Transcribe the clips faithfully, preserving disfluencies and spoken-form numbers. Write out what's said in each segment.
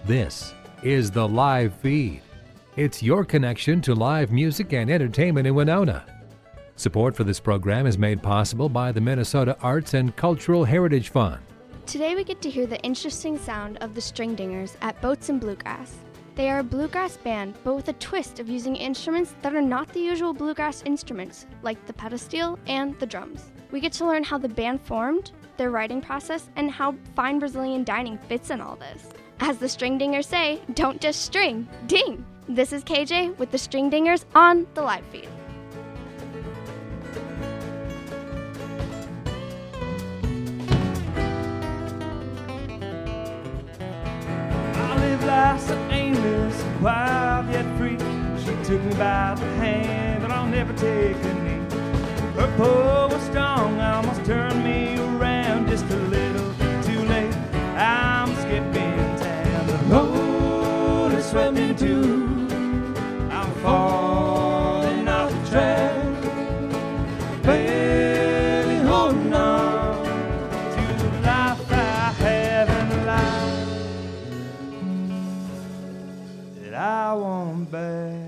This is the Live Feed. It's your connection to live music and entertainment in Winona. Support for this program is made possible by the Minnesota Arts and Cultural Heritage Fund. Today we get to hear the interesting sound of the String Dingers at Boats and Bluegrass. They are a bluegrass band, but with a twist of using instruments that are not the usual bluegrass instruments, like the pedal and the drums. We get to learn how the band formed, their writing process, and how fine Brazilian dining fits in all this. As the String Dingers say, don't just string, ding! This is K J with the String Dingers on the Live Feed. Life's so aimless, wild yet free. She took me by the hand, but I'll never take a knee. Her pull was strong, almost turned me around just a little too late. I'm skipping town, the road has swept me too. I'm falling off the track, barely holding on to the life I haven't lied. I want back.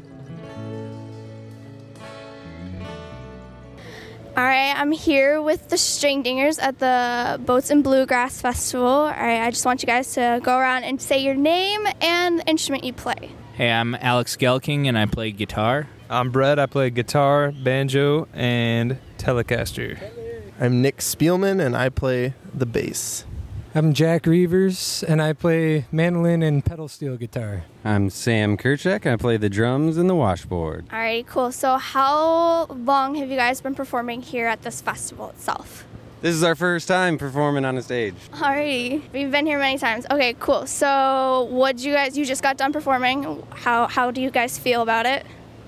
All right, I'm here with the String Dingers at the Boats and Bluegrass Festival. All right, I just want you guys to go around and say your name and the instrument you play. Hey, I'm Alex Gelking, and I play guitar. I'm Brett. I play guitar, banjo, and Telecaster. I'm Nick Spielman, and I play the bass. I'm Jack Reavers, and I play mandolin and pedal steel guitar. I'm Sam Kerchak, and I play the drums and the washboard. All right, cool. So how long have you guys been performing here at this festival itself? This is our first time performing on a stage. Alrighty, we've been here many times. Okay, cool. So what you guys, you just got done performing. How, how do you guys feel about it?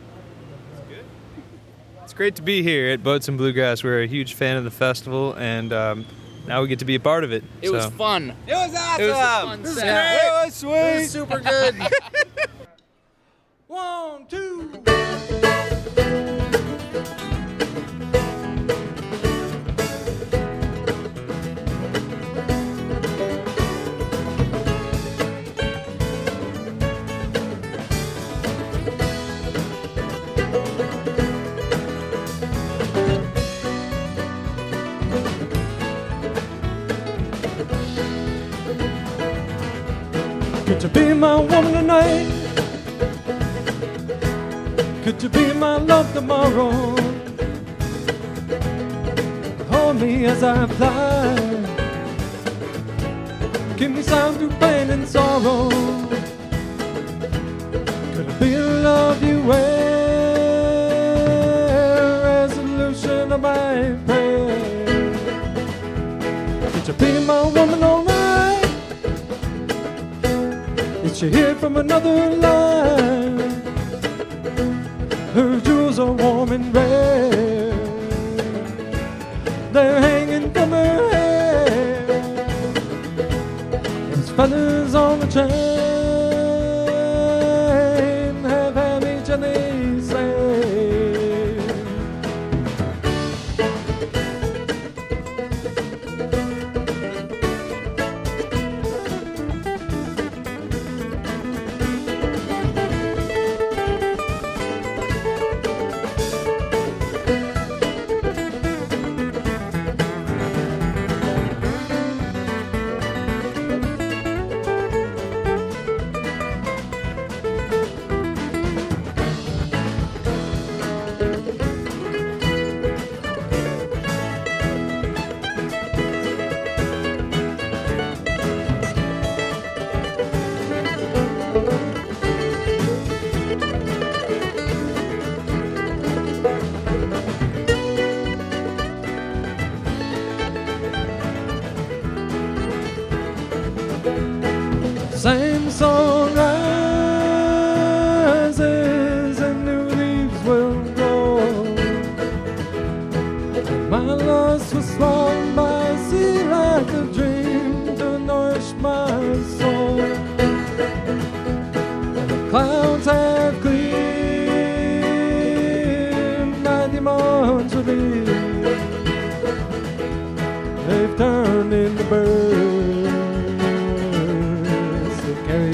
It's great to be here at Boats and Bluegrass. We're a huge fan of the festival, and um, now we get to be a part of it. It so. was fun. It was awesome! It was, fun this is set. great! It was sweet! It was super good! One, two. Could you be my woman tonight? Could you be my love tomorrow? Hold me as I fly. Give me sound through pain and sorrow. Could it be a love you wear? Resolution of my prayer. Could you be my woman all night? Did she hear from another line? Her jewels are warm and rare. They're hanging from her hair. There's feathers on the chain. Have had me gently say. Same song rises and new leaves will grow. My loss was swung by a sea like a dream to nourish my soul. The clouds have cleared my demons relieved. They've turned into birds that carry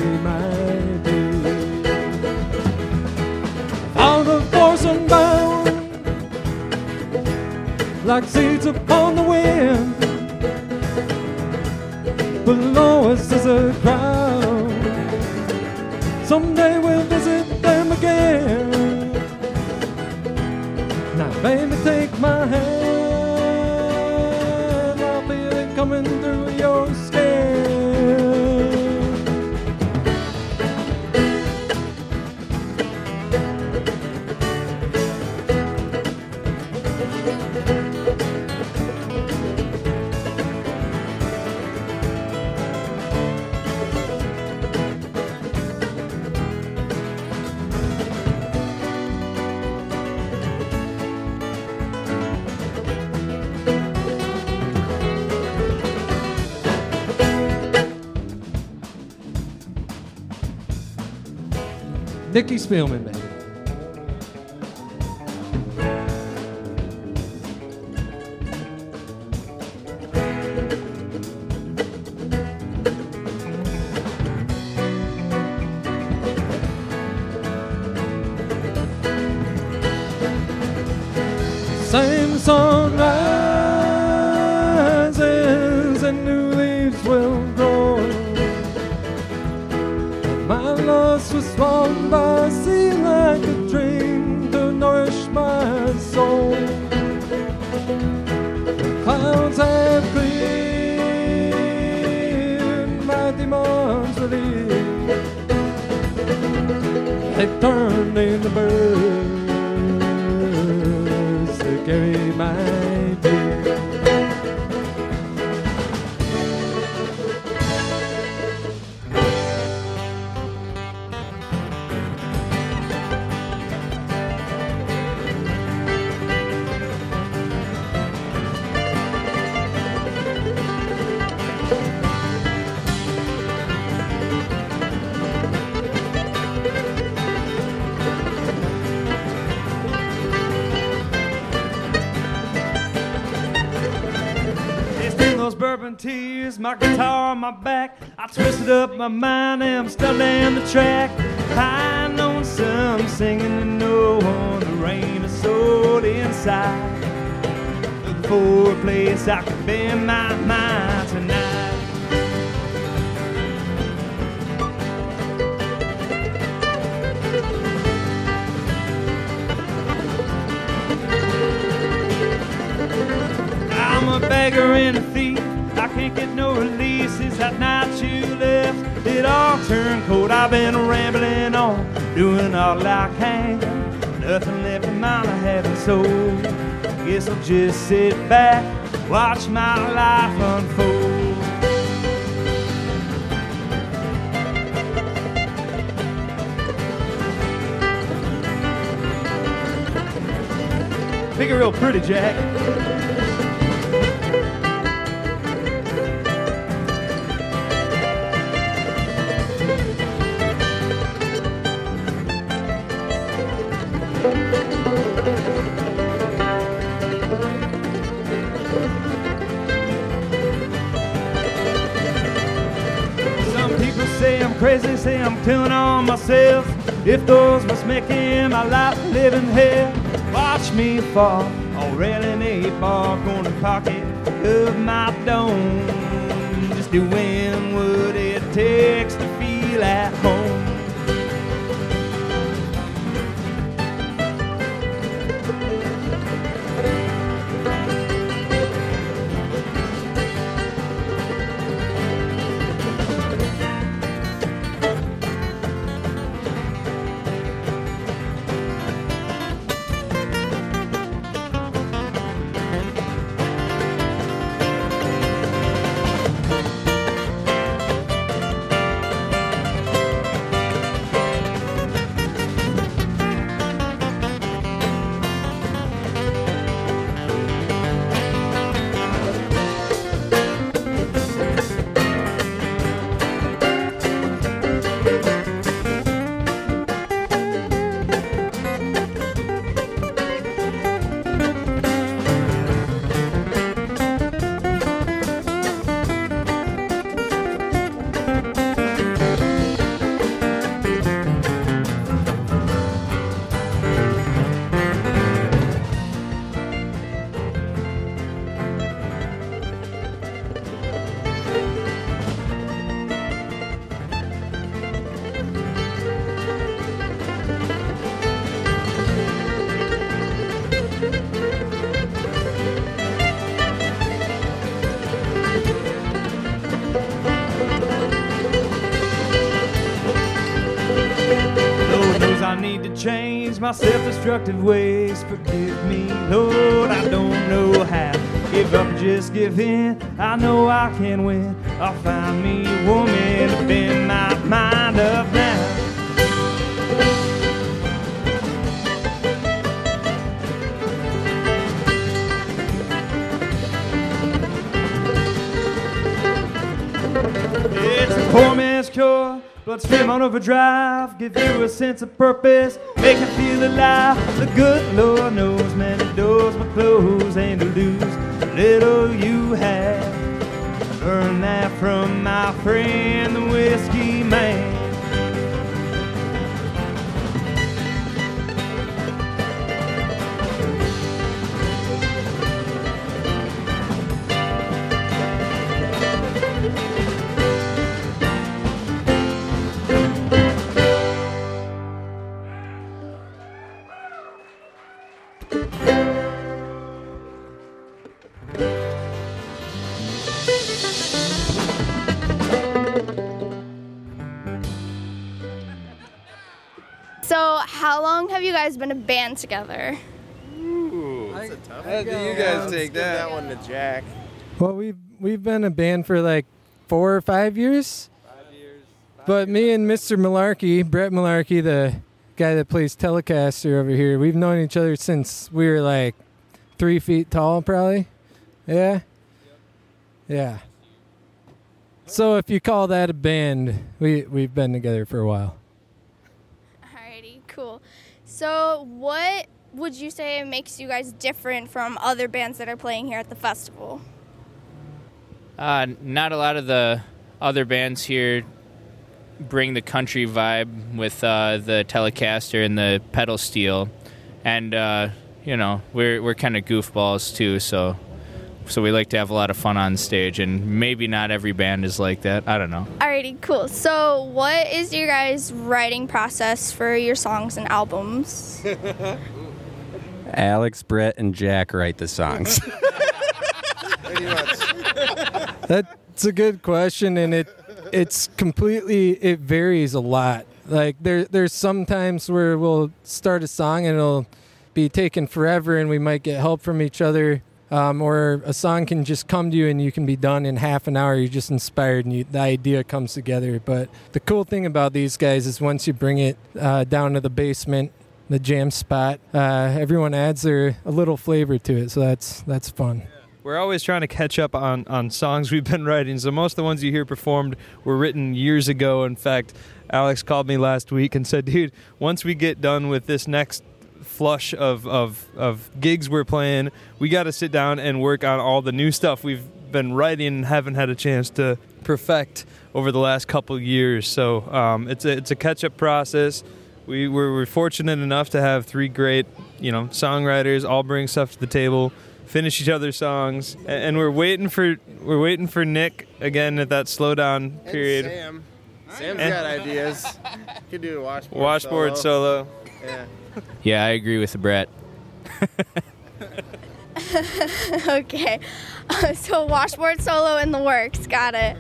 like seeds upon the wind. Below us is a crowd. Someday we'll visit them again. Now baby, take my hand, I'll feel it coming through your skin. Dickie Spielman, baby. Same sun rises and new leaves will grow. My loss was swallowed by a sea like a dream to nourish my soul. The clouds have cleared, my demons relieved. They've turned into birds to carry my dream. Bourbon tears, my guitar on my back. I twisted up my mind and I'm stuck down the track. I know some singing and no one, the rain is sold inside. Looking for a place I can bend my mind tonight. I'm a beggar and a thief, I can't get no releases. That night you left, it all turned cold. I've been rambling on, doing all I can. Nothing left in mind I haven't sold. Guess I'll just sit back, watch my life unfold. Make it real pretty, Jack. Say I'm crazy, say I'm killing on myself. If those was making my life a living hell, watch me fall, already in a bar, corner pocket of my dome. Just doing what it takes to feel at home. need to change my self-destructive ways. Forgive me, Lord, I don't know how. Give up or just give in, I know I can win. I'll find me a woman to bend my mind up now. It's a poor man's cure, bloodstream on overdrive. Give you a sense of purpose, make you feel alive. The good Lord knows many doors will close and to lose little you have. Learn that from my friend the whiskey man. So, how long have you guys been a band together? Ooh, that's a tough How do you Yeah, guys let's take give that? that one to Jack. Well, we've we've been a band for like four or five years. Five years. Five But years. me and Mister Malarkey, Brett Malarkey, the guy that plays Telecaster over here, we've known each other since we were like three feet tall, probably. Yeah? Yeah. So if you call that a band, we, we've been together for a while. Alrighty, cool. So, what would you say makes you guys different from other bands that are playing here at the festival? Uh, not a lot of the other bands here bring the country vibe with uh, the Telecaster and the pedal steel, and uh, you know we're we're kind of goofballs too, so so we like to have a lot of fun on stage, and maybe not every band is like that. I don't know. Alrighty, cool. So, what is your guys' writing process for your songs and albums? Alex, Brett, and Jack write the songs. Pretty much. That's a good question, and it it's completely it varies a lot. Like there there's some times where we'll start a song and it'll be taking forever, and we might get help from each other, um, or a song can just come to you and you can be done in half an hour. You're just inspired and you, the idea comes together. But the cool thing about these guys is once you bring it uh, down to the basement, the jam spot, uh, everyone adds their a little flavor to it, so that's that's fun. We're always trying to catch up on, on songs we've been writing, so most of the ones you hear performed were written years ago. In fact, Alex called me last week and said, dude, once we get done with this next flush of, of, of gigs we're playing, we got to sit down and work on all the new stuff we've been writing and haven't had a chance to perfect over the last couple years. So um, it's a, it's a catch-up process. We we're, we're fortunate enough to have three great, you know, songwriters all bring stuff to the table, finish each other's songs, and, and we're waiting for we're waiting for Nick again at that slowdown period. And Sam. Sam's And- got ideas. Could do a washboard, Washboard solo. solo. Yeah. Yeah, I agree with Brett. Okay. Uh, so, washboard solo in the works. Got it.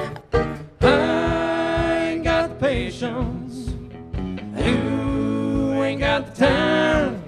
I ain't got the patience. You ain't got the time.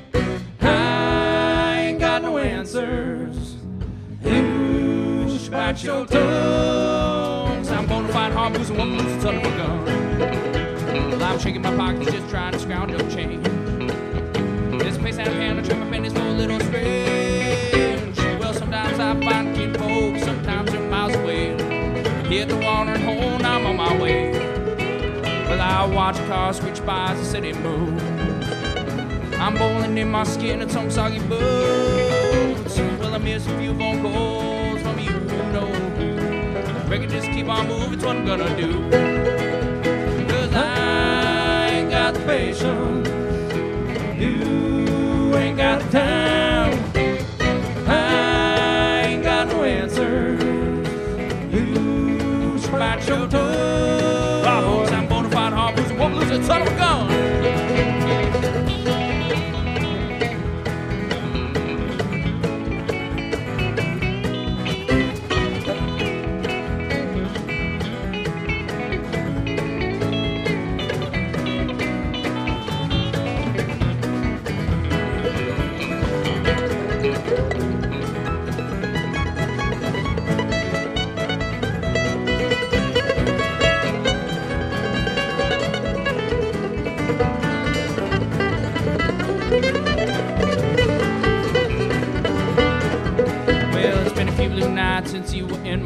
I ain't got no answers. You should bite your tongues. I'm gonna fight hard, losing one, losing son of a gun. Well, I'm shaking my pockets, just trying to scrounge up change. This place out of hand, I trim my pennies for a little strange. Well, sometimes I find kinfolk, sometimes they're miles away. Hit the watering hole, now I'm on my way. Well, I watch cars screech by as the city moves. I'm bowling in my skin and some soggy boots. Well, I miss a few phone calls from you, know who. Reckon just keep on moving, it's what I'm gonna do. Cause I ain't got the patience. You ain't got the time. I ain't got no answers. You should bite your tongue. Boys, I'm gonna fight hard, losing, won't lose it, son of a gun.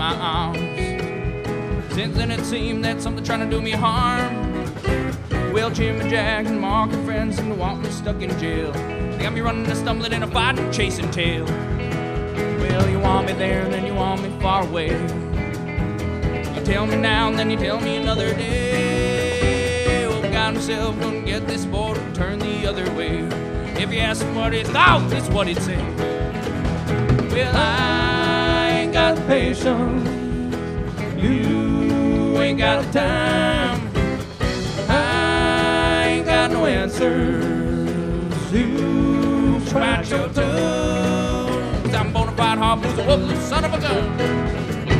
my arms. Since then it seemed that something trying to do me harm. Well, Jim and Jack and Mark and friends seem to want me stuck in jail. They got me running and stumbling and a fighting, chasing tail. Well, you want me there and then you want me far away. You tell me now and then you tell me another day. Well, God himself couldn't get this boy to turn the other way. If you ask him what he thought, it's what he'd say. Well, I ain't got the patience. You ain't got the time. I ain't got no answers. You try your tune. 'Cause I'm bona fide hard blues, a whoop, son of a gun.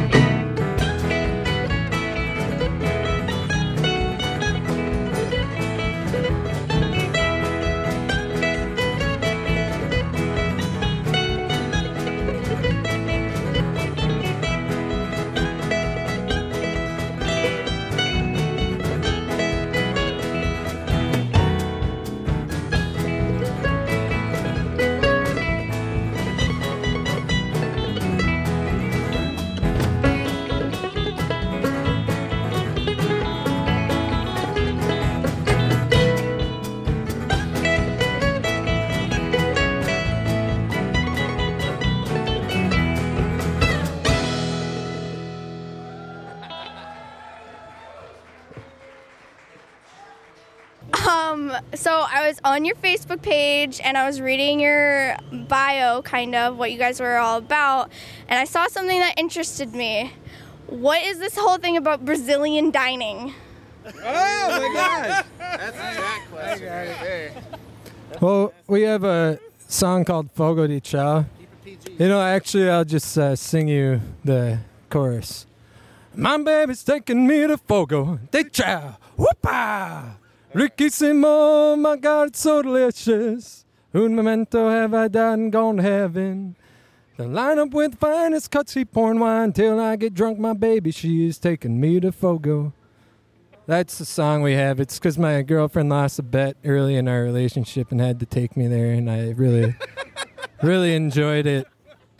Um, so I was on your Facebook page and I was reading your bio, kind of what you guys were all about, and I saw something that interested me. What is this whole thing about Brazilian dining? Oh my gosh! That's a Jack question right there. Well, we have a song called Fogo de Chao. You know, actually, I'll just uh, sing you the chorus. My baby's taking me to Fogo de Chao. Whoop-ah! Riquísimo, my God, it's so delicious. Un momento have I died and gone to heaven. The line up with finest cuts, he pouring wine till I get drunk. My baby, she is taking me to Fogo. That's the song we have. It's because my girlfriend lost a bet early in our relationship and had to take me there, and I really, really enjoyed it.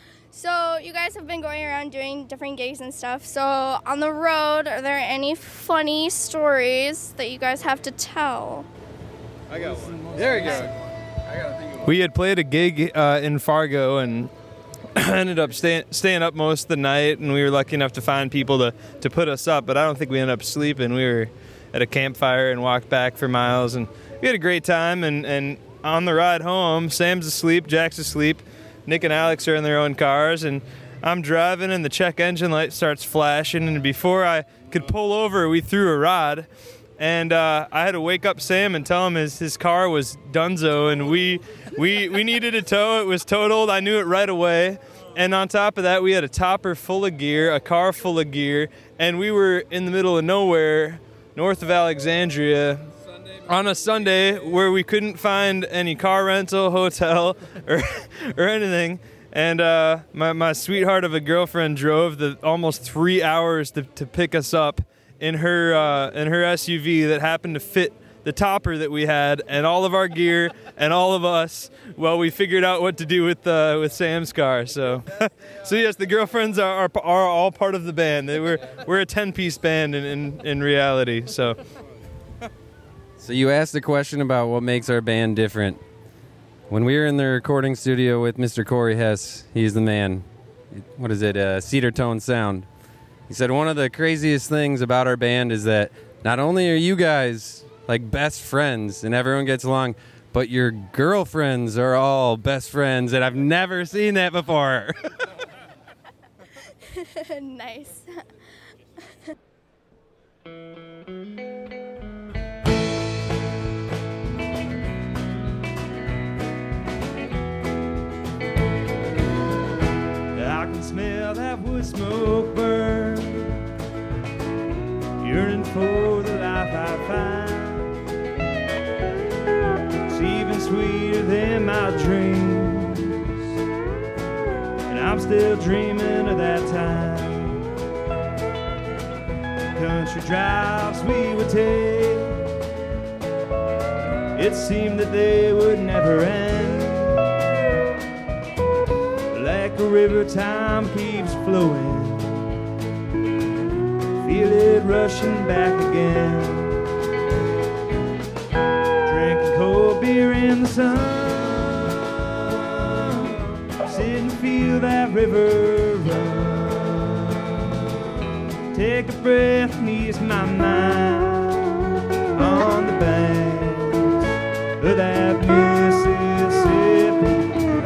So you guys have been going around doing different gigs and stuff. So on the road, are there any funny stories that you guys have to tell? I got one. There we go. I gotta think of one. We had played a gig uh, in Fargo and ended up staying staying up most of the night, and we were lucky enough to find people to, to put us up, but I don't think we ended up sleeping. We were at a campfire and walked back for miles, and we had a great time, and, and on the ride home, Sam's asleep, Jack's asleep, Nick and Alex are in their own cars, and I'm driving, and the check engine light starts flashing, and before I could pull over, we threw a rod, and uh, I had to wake up Sam and tell him his, his car was donezo, and we, we, we needed a tow. It was totaled. I knew it right away. And on top of that, we had a topper full of gear, a car full of gear, and we were in the middle of nowhere, north of Alexandria, on a Sunday where we couldn't find any car rental, hotel, or or anything. And uh, my, my sweetheart of a girlfriend drove the almost three hours to, to pick us up in her uh, in her S U V that happened to fit the topper that we had and all of our gear and all of us. Well, we figured out what to do with uh, with Sam's car. So, so yes, the girlfriends are, are are all part of the band. They were we're a ten-piece band in, in in reality. So. So you asked a question about what makes our band different. When we were in the recording studio with Mister Corey Hess, he's the man. What is it? Uh, Cedar Tone Sound. He said one of the craziest things about our band is that not only are you guys like best friends and everyone gets along, but your girlfriends are all best friends, and I've never seen that before. Nice. I can smell that wood smoke burn, yearning for the life I find. It's even sweeter than my dreams, and I'm still dreaming of that time. Country drives we would take, it seemed that they would never end. Like a river, time keeps flowing, feel it rushing back again. Drinking cold beer in the sun, sit and feel that river run. Take a breath and ease my mind on the banks of that Mississippi.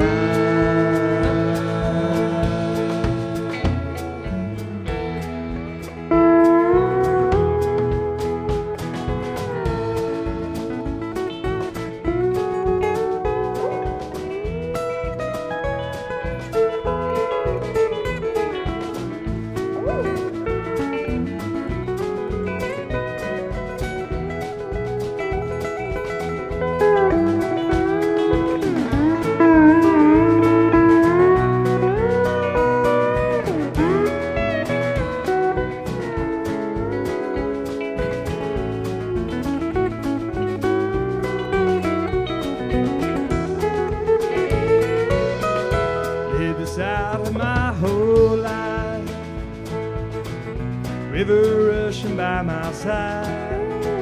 River rushing by my side,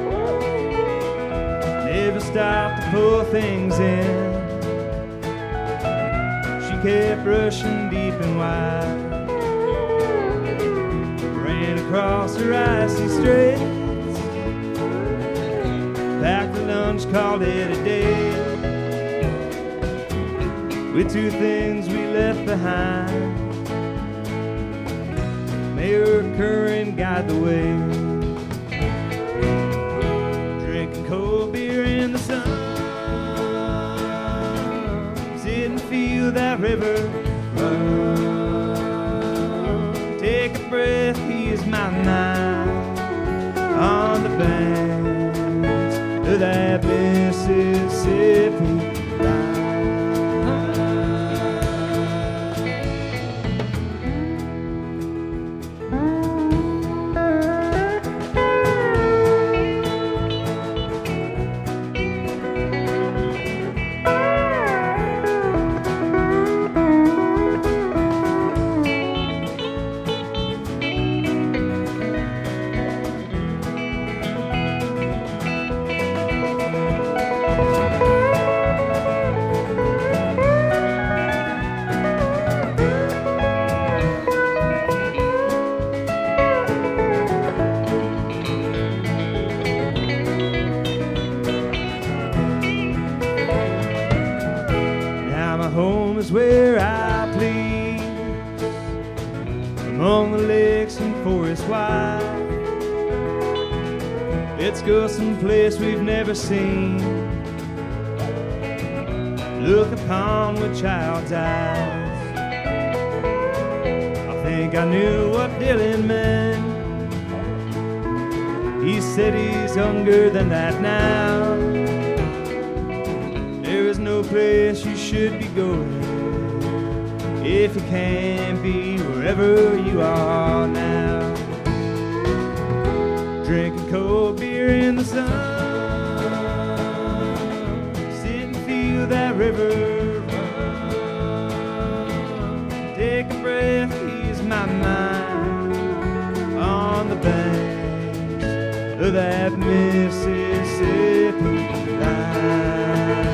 never stopped to pull things in. She kept rushing deep and wide, ran across her icy straits, packed the lunch, called it a day, with two things we left behind. May her current guide the way. Drinking cold beer in the sun, sit and feel that river run. Take a breath, ease my mind on the banks of that Mississippi. Where I please, among the lakes and forests wide. Let's go someplace we've never seen, look upon with child's eyes. I think I knew what Dylan meant. He said he's younger than that now. There is no place you should be going if you can't be wherever you are now. Drinking cold beer in the sun, sit and feel that river run. Take a breath, ease my mind on the banks of that Mississippi line.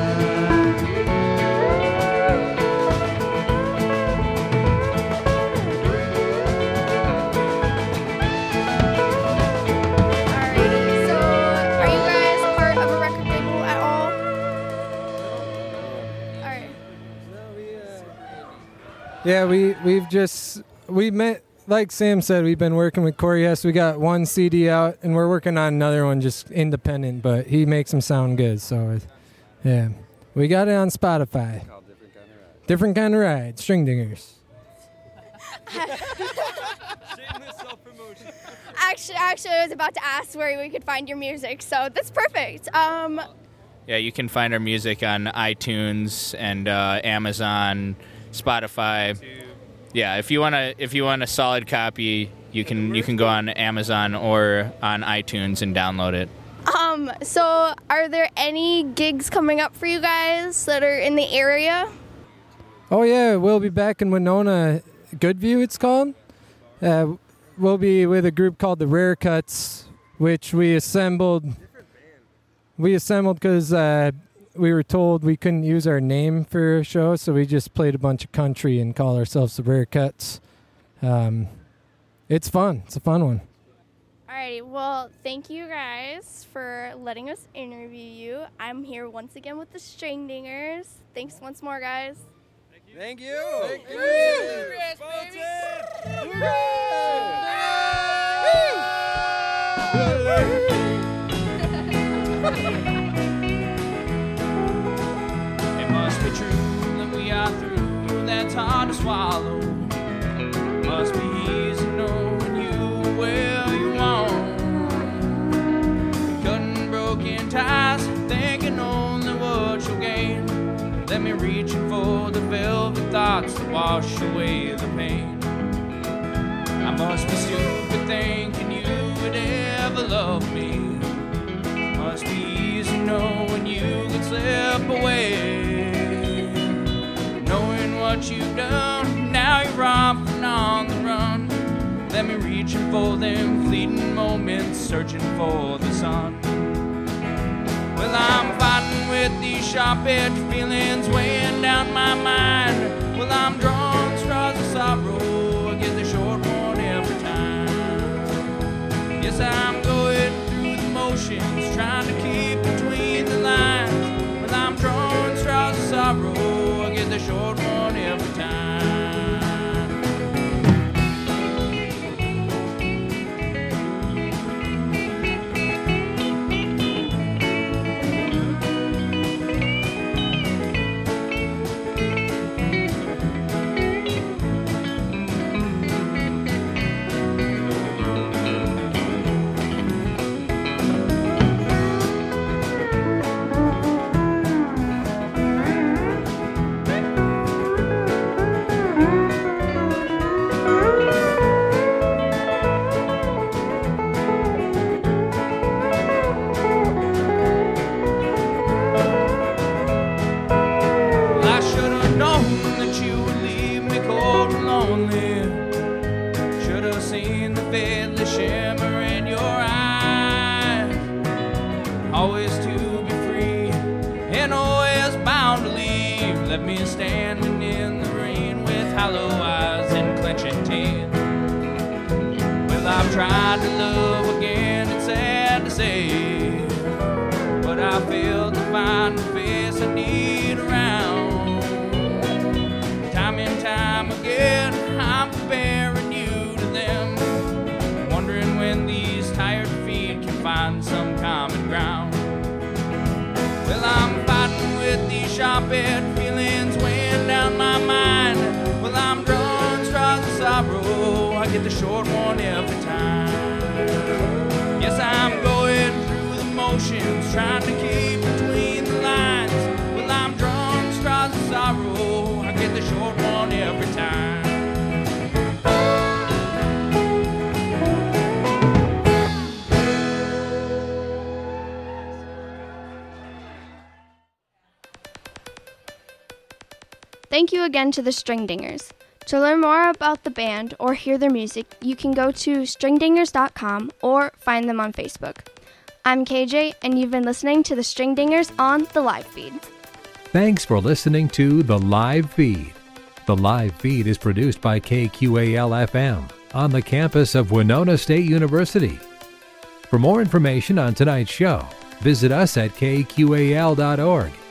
Yeah, we, we've just, we met, like Sam said, we've been working with Corey Hess. We got one C D out, and we're working on another one just independent, but he makes them sound good. So, yeah. We got it on Spotify. Different Kind of Ride, String Dingers. Actually, actually, I was about to ask where we could find your music, so that's perfect. Um, yeah, you can find our music on iTunes and uh, Amazon, Spotify. Yeah, if you want to, if you want a solid copy, you can you can go on Amazon or on iTunes and download it. Um, so are there any gigs coming up for you guys that are in the area? Oh yeah, we'll be back in Winona, Goodview it's called. Uh, we'll be with a group called the Rare Cuts, which we assembled. We assembled because uh, we were told we couldn't use our name for a show, so we just played a bunch of country and call ourselves the Rare Cuts. Um, it's fun. It's a fun one. Alrighty, well, thank you guys for letting us interview you. I'm here once again with the String Dingers. Thanks once more, guys. Thank you. Thank you. Bluegrass, baby. It must be true that we are through. That's hard to swallow. Must be easy knowing you where you want. Cutting broken ties, thinking only what you'll gain. Let me reaching for the velvet thoughts that wash away the pain. I must be stupid thinking you would ever love me. Must be easy knowing you could slip away. Knowing what you've done, now you're off and on the run. Let me reaching for them fleeting moments, searching for the sun. Well, I'm fighting with these sharp-edged feelings weighing down my mind. Well, I'm drawing straws of sorrow, I get the short one every time. Yes, I'm going through the motions, trying to keep between the lines. Well, I'm drawing straws of sorrow, I get the short one every time. Tried to love again, it's sad to say, but I failed to find the face I need around. Time and time again, I'm comparing you to them, wondering when these tired feet can find some common ground. Well, I'm fighting with these sharp-edged feelings weighing down my mind. Well, I'm drawing straws of sorrow, I get the short one every time. Yes, I'm going through the motions, trying to keep between the lines. Well, I'm drawing straws of sorrow, I get the short one every time. Thank you again to the String Dingers. To learn more about the band or hear their music, you can go to string dingers dot com or find them on Facebook. I'm K J, and you've been listening to the String Dingers on the live feed. Thanks for listening to The Live Feed. The Live Feed is produced by K Q A L F M on the campus of Winona State University. For more information on tonight's show, visit us at K Q A L dot org.